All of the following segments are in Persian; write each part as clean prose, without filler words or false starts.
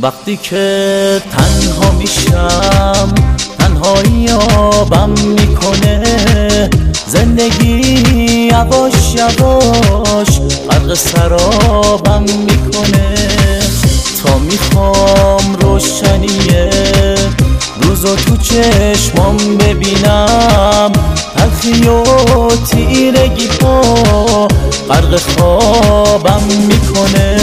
وقتی که تنها میشم تنهایی آبم میکنه، زندگی یواش یواش غرق سرابم میکنه. تا میخوام روشنیه روزو تو چشمام ببینم، تلخی و تیرگی ها غرق خوابم میکنه.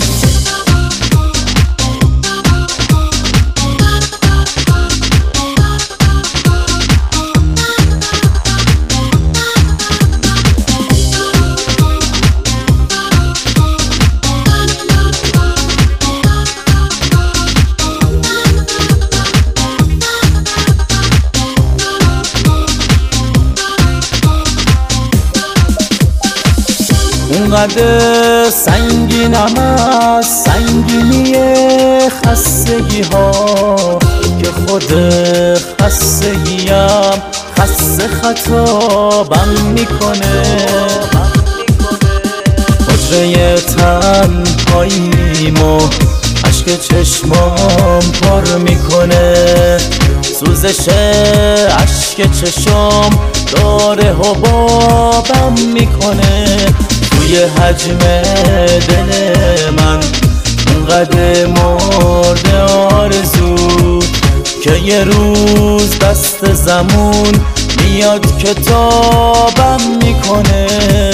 اونقدر سنگینم از سنگینی خستگی ها که خود خستگیم خسته خطابم میکنه. حجره تنهاییمو اشک چشمام پر میکنه، سوزش اشک چشم داره حبابم میکنه. توی حجم دل من اونقدر مرده آرزو که یه روز دست زمون میاد کتابم میکنه.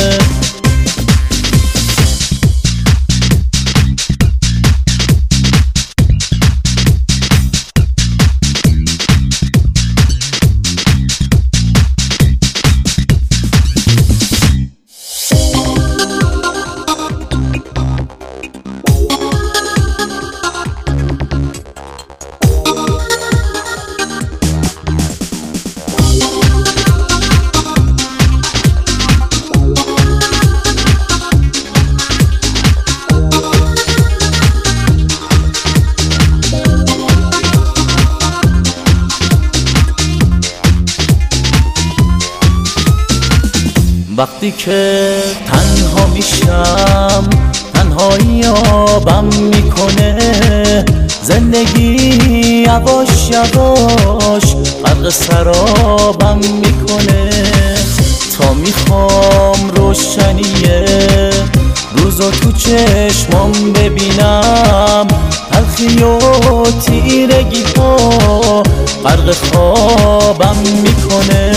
وقتی که تنها میشم تنهایی آبم میکنه، زندگی یواش یواش غرق سرابم میکنه. تا میخوام روشنیه روزو تو چشمام ببینم، تلخی و تیرگی ها غرق خوابم میکنه.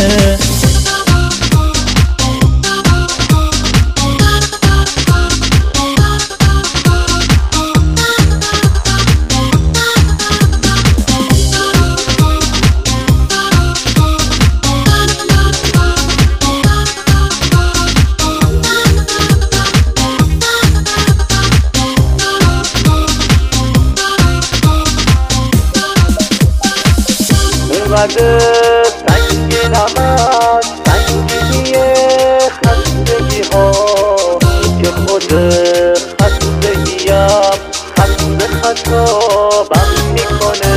اونقدر سنگینم از سنگینی خستگی ها که خود خستگیم خسته خطابم میکنه.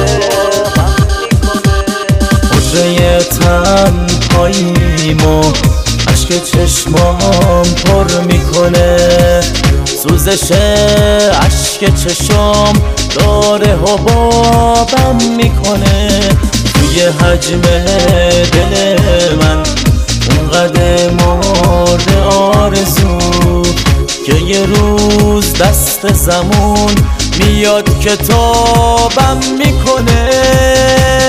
حجره تنهاییمو اشک چشمام پر میکنه، سوزش اشک چشم داره حبابم میکنه. توی حجم دل من اونقدر مرده آرزو که یه روز دست زمون میاد کتابم میکنه.